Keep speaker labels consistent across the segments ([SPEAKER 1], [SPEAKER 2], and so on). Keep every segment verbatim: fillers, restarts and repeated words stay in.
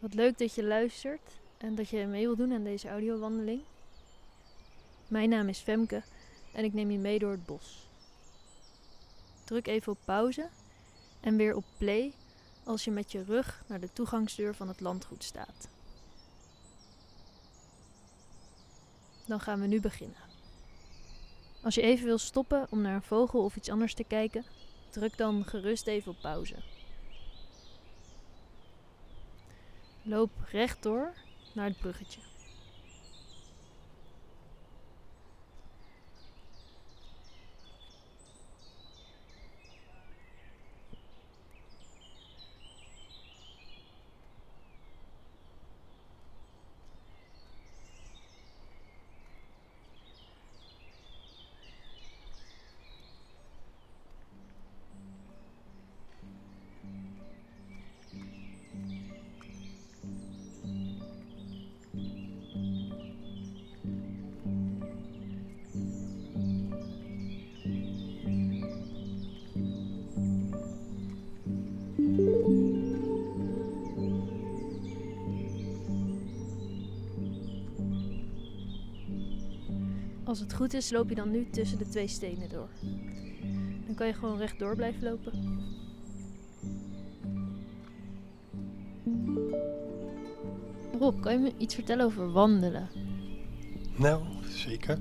[SPEAKER 1] Wat leuk dat je luistert en dat je mee wilt doen aan deze audiowandeling. Mijn naam is Femke en ik neem je mee door het bos. Druk even op pauze en weer op play als je met je rug naar de toegangsdeur van het landgoed staat. Dan gaan we nu beginnen. Als je even wil stoppen om naar een vogel of iets anders te kijken, druk dan gerust even op pauze. Loop rechtdoor naar het bruggetje. Als het goed is, loop je dan nu tussen de twee stenen door. Dan kan je gewoon rechtdoor blijven lopen. Rob, kan je me iets vertellen over wandelen?
[SPEAKER 2] Nou, zeker.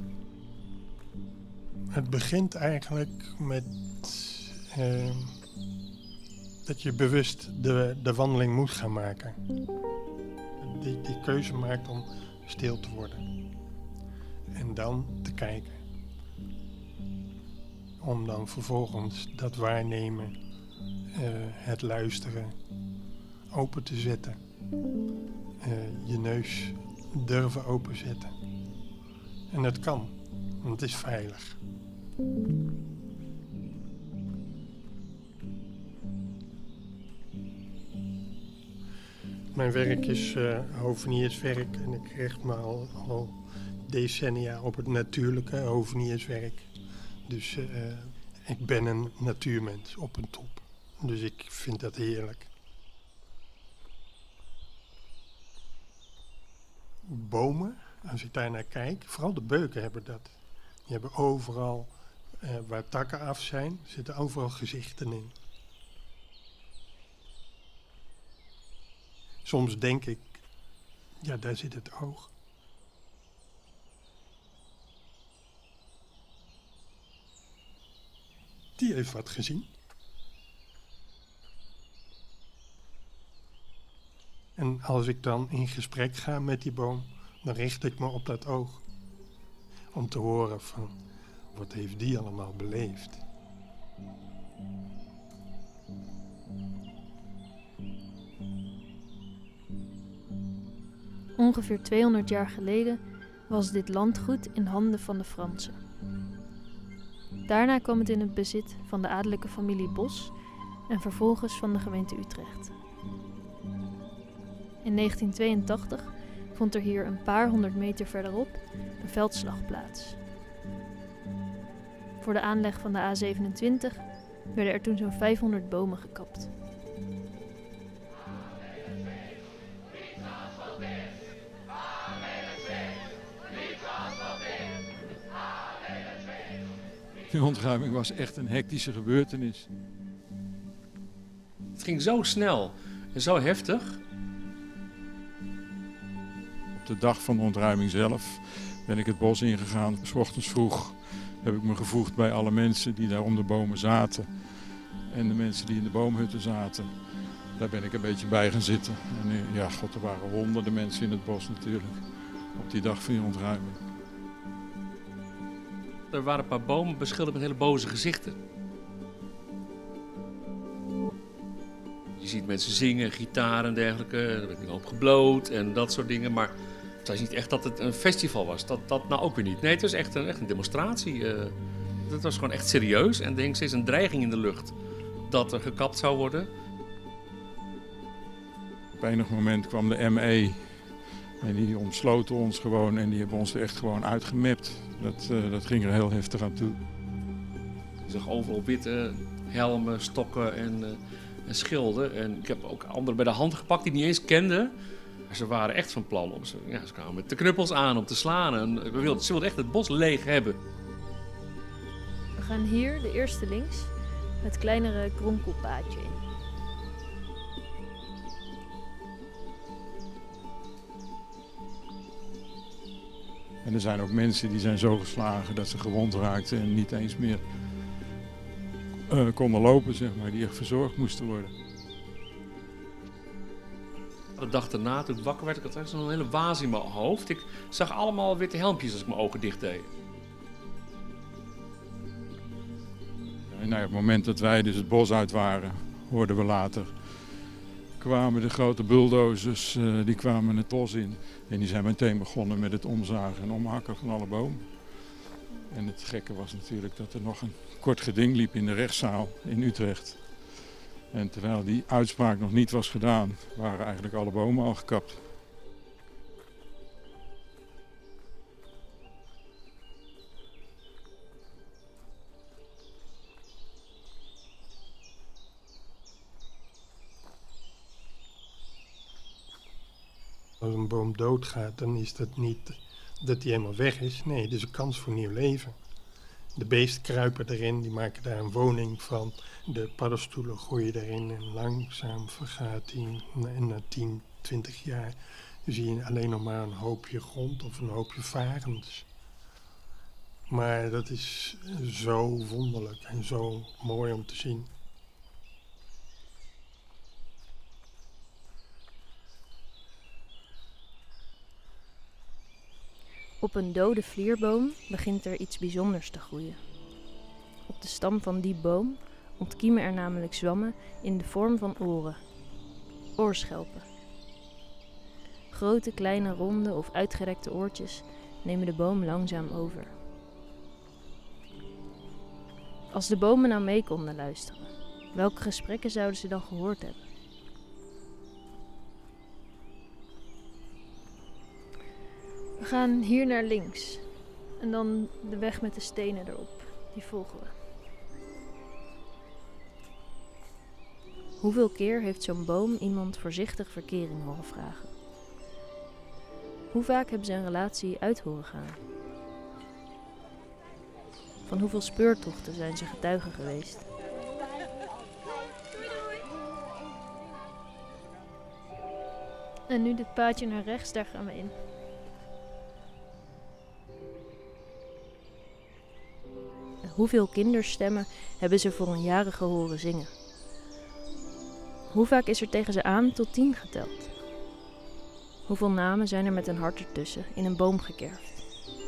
[SPEAKER 2] Het begint eigenlijk met uh, dat je bewust de, de wandeling moet gaan maken. Die, die keuze maakt om stil te worden. En dan te kijken. Om dan vervolgens dat waarnemen, uh, het luisteren, open te zetten. Uh, je neus durven openzetten. En dat kan, want het is veilig. Mijn werk is uh, hovenierswerk en ik richt me al, al decennia op het natuurlijke hovenierswerk. Dus uh, ik ben een natuurmens op een top. Dus ik vind dat heerlijk. Bomen, als ik daar naar kijk, vooral de beuken hebben dat. Die hebben overal, uh, waar takken af zijn, zitten overal gezichten in. Soms denk ik, ja, daar zit het oog. Die heeft wat gezien. En als ik dan in gesprek ga met die boom, dan richt ik me op dat oog. Om te horen van, wat heeft die allemaal beleefd?
[SPEAKER 1] Ongeveer tweehonderd jaar geleden was dit landgoed in handen van de Fransen. Daarna kwam het in het bezit van de adellijke familie Bos en vervolgens van de gemeente Utrecht. In negentien tweeëntachtig vond er hier een paar honderd meter verderop een veldslag plaats. Voor de aanleg van de A zevenentwintig werden er toen zo'n vijfhonderd bomen gekapt.
[SPEAKER 3] De ontruiming was echt een hectische gebeurtenis.
[SPEAKER 4] Het ging zo snel en zo heftig.
[SPEAKER 3] Op de dag van de ontruiming zelf ben ik het bos ingegaan. 's Ochtends vroeg heb ik me gevoegd bij alle mensen die daar om de bomen zaten. En de mensen die in de boomhutten zaten. Daar ben ik een beetje bij gaan zitten. En ja, god, er waren honderden mensen in het bos natuurlijk. Op die dag van die ontruiming.
[SPEAKER 4] Er waren een paar bomen beschilderd met hele boze gezichten. Je ziet mensen zingen, gitaar en dergelijke. Er werd een hoop gebloot en dat soort dingen. Maar het was niet echt dat het een festival was. Dat, dat nou ook weer niet. Nee, het was echt een, echt een demonstratie. Uh, het was gewoon echt serieus. En er hing steeds een dreiging in de lucht dat er gekapt zou worden.
[SPEAKER 3] Op enig moment kwam de M E en die omsloten ons gewoon en die hebben ons er echt gewoon uitgemapt. Dat, uh, dat ging er heel heftig aan toe.
[SPEAKER 4] Je zag overal witte helmen, stokken en uh, en schilden. En ik heb ook anderen bij de hand gepakt die ik niet eens kende. Maar ze waren echt van plan om ze, ja, ze kwamen met de knuppels aan om te slaan. En we wilden, ze wilden echt het bos leeg hebben.
[SPEAKER 1] We gaan hier, de eerste links, het kleinere kronkelpaadje in.
[SPEAKER 3] En er zijn ook mensen die zijn zo geslagen dat ze gewond raakten en niet eens meer uh, konden lopen, zeg maar, die echt verzorgd moesten worden.
[SPEAKER 4] De dag daarna, toen ik wakker werd, ik had zo'n hele waas in mijn hoofd. Ik zag allemaal witte helmpjes als ik mijn ogen dicht deed.
[SPEAKER 3] En nou, op het moment dat wij dus het bos uit waren, hoorden we later, kwamen de grote bulldozers, uh, die kwamen het bos in. En die zijn meteen begonnen met het omzagen en omhakken van alle bomen. En het gekke was natuurlijk dat er nog een kort geding liep in de rechtszaal in Utrecht. En terwijl die uitspraak nog niet was gedaan, waren eigenlijk alle bomen al gekapt.
[SPEAKER 2] Als een boom doodgaat, dan is dat niet dat hij helemaal weg is. Nee, het is een kans voor nieuw leven. De beesten kruipen erin, die maken daar een woning van. De paddenstoelen groeien erin en langzaam vergaat die. En na tien, twintig jaar zie je alleen nog maar een hoopje grond of een hoopje varens. Maar dat is zo wonderlijk en zo mooi om te zien.
[SPEAKER 1] Op een dode vlierboom begint er iets bijzonders te groeien. Op de stam van die boom ontkiemen er namelijk zwammen in de vorm van oren. Oorschelpen. Grote, kleine, ronde of uitgerekte oortjes nemen de boom langzaam over. Als de bomen nou mee konden luisteren, welke gesprekken zouden ze dan gehoord hebben? We gaan hier naar links. En dan de weg met de stenen erop. Die volgen we. Hoeveel keer heeft zo'n boom iemand voorzichtig verkering horen vragen? Hoe vaak hebben ze een relatie uit horen gaan? Van hoeveel speurtochten zijn ze getuige geweest? En nu dit paadje naar rechts, daar gaan we in. Hoeveel kinderstemmen hebben ze voor een jarige horen zingen? Hoe vaak is er tegen ze aan tot tien geteld? Hoeveel namen zijn er met een hart ertussen in een boom gekerfd?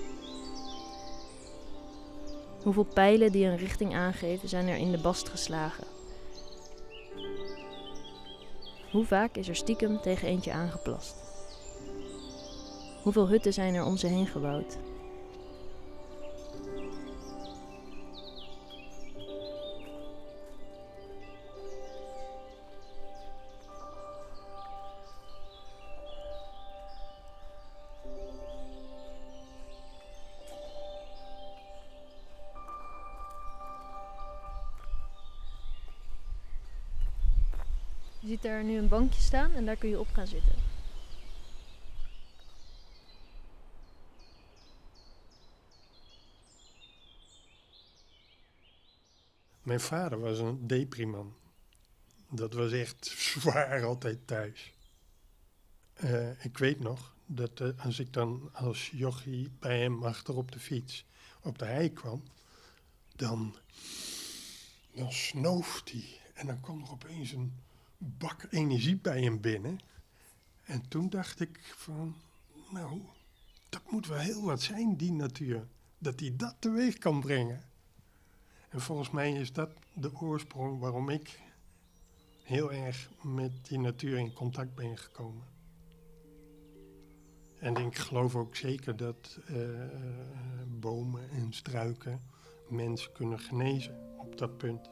[SPEAKER 1] Hoeveel pijlen die een richting aangeven zijn er in de bast geslagen? Hoe vaak is er stiekem tegen eentje aangeplast? Hoeveel hutten zijn er om ze heen gebouwd? Je ziet daar nu een bankje staan en daar kun je op gaan zitten.
[SPEAKER 2] Mijn vader was een depriman. Dat was echt zwaar altijd thuis. Uh, ik weet nog dat uh, als ik dan als jochie bij hem achter op de fiets op de hei kwam, dan, dan snoof hij en dan kwam er opeens een bak energie bij hem binnen. En toen dacht ik van, nou, dat moet wel heel wat zijn, die natuur. Dat hij dat teweeg kan brengen. En volgens mij is dat de oorsprong waarom ik heel erg met die natuur in contact ben gekomen. En ik geloof ook zeker dat uh, bomen en struiken mensen kunnen genezen op dat punt.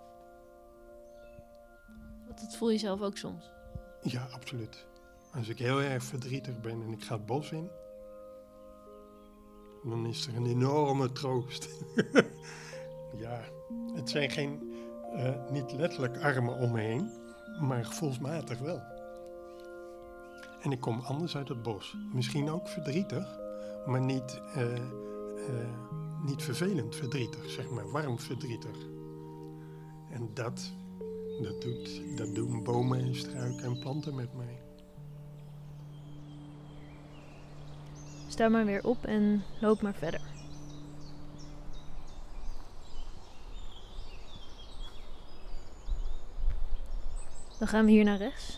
[SPEAKER 1] Dat voel je zelf ook soms?
[SPEAKER 2] Ja, absoluut. Als ik heel erg verdrietig ben en ik ga het bos in, dan is er een enorme troost. Ja, het zijn geen uh, niet letterlijk armen om me heen, maar gevoelsmatig wel. En ik kom anders uit het bos. Misschien ook verdrietig, maar niet, uh, uh, niet vervelend verdrietig, zeg maar, warm verdrietig. En dat, dat, doet, dat doen bomen en struiken en planten met mij.
[SPEAKER 1] Sta maar weer op en loop maar verder. Dan gaan we hier naar rechts.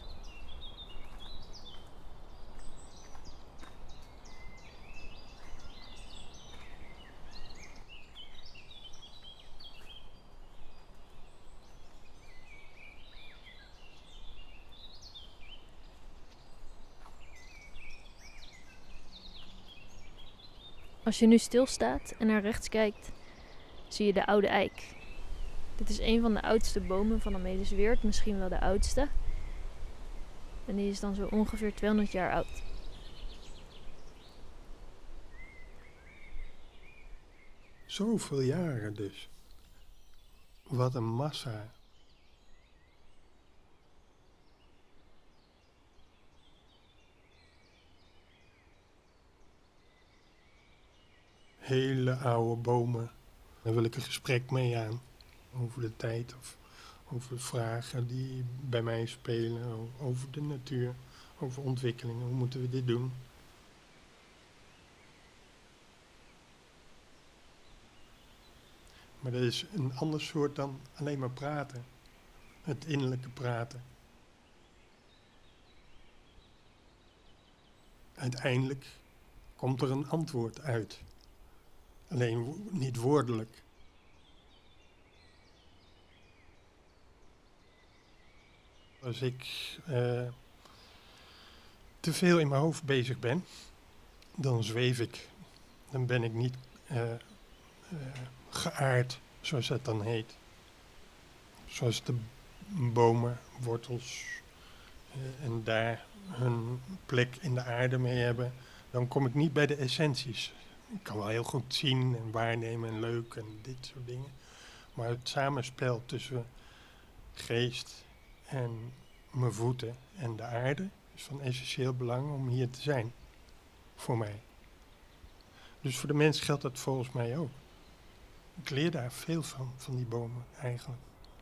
[SPEAKER 1] Als je nu stilstaat en naar rechts kijkt, zie je de oude eik. Dit is een van de oudste bomen van Amelisweerd, misschien wel de oudste. En die is dan zo ongeveer tweehonderd jaar oud.
[SPEAKER 2] Zoveel jaren dus. Wat een massa. Hele oude bomen. Daar wil ik een gesprek mee aan. Over de tijd of over vragen die bij mij spelen. Over de natuur, over ontwikkelingen. Hoe moeten we dit doen? Maar dat is een ander soort dan alleen maar praten. Het innerlijke praten. Uiteindelijk komt er een antwoord uit. Alleen wo- niet woordelijk. Als ik uh, te veel in mijn hoofd bezig ben, dan zweef ik. Dan ben ik niet uh, uh, geaard, zoals dat dan heet. Zoals de bomen, wortels uh, en daar hun plek in de aarde mee hebben. Dan kom ik niet bij de essenties. Ik kan wel heel goed zien en waarnemen en leuk en dit soort dingen. Maar het samenspel tussen geest en mijn voeten en de aarde is van essentieel belang om hier te zijn. Voor mij. Dus voor de mens geldt dat volgens mij ook. Ik leer daar veel van, van die bomen eigenlijk.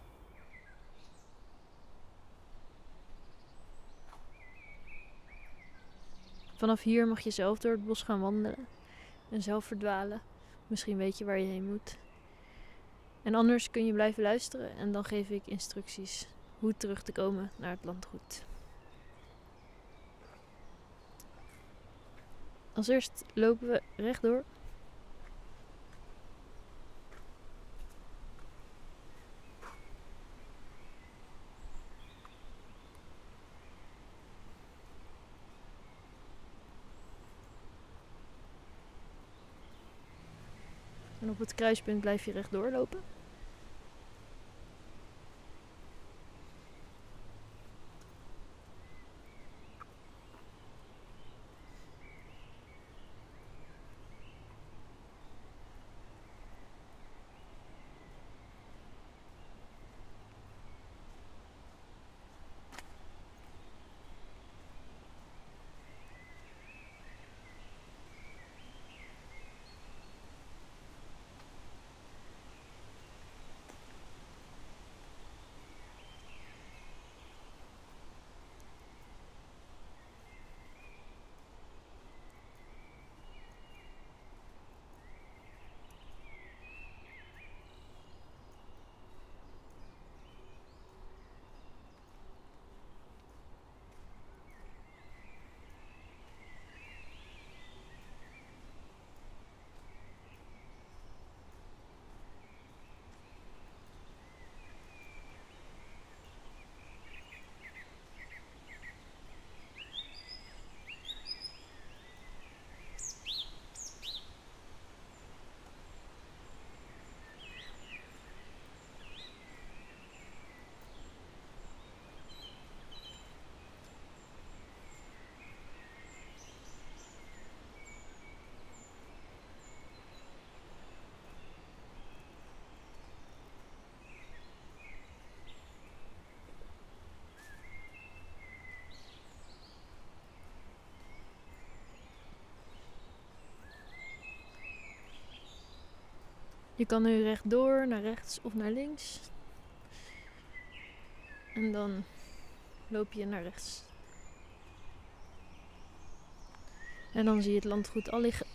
[SPEAKER 1] Vanaf hier mag je zelf door het bos gaan wandelen en zelf verdwalen. Misschien weet je waar je heen moet. En anders kun je blijven luisteren en dan geef ik instructies hoe terug te komen naar het landgoed. Als eerst lopen we rechtdoor. En op het kruispunt blijf je rechtdoor lopen. Je kan nu rechtdoor, naar rechts of naar links. En dan loop je naar rechts. En dan zie je het landgoed Allig-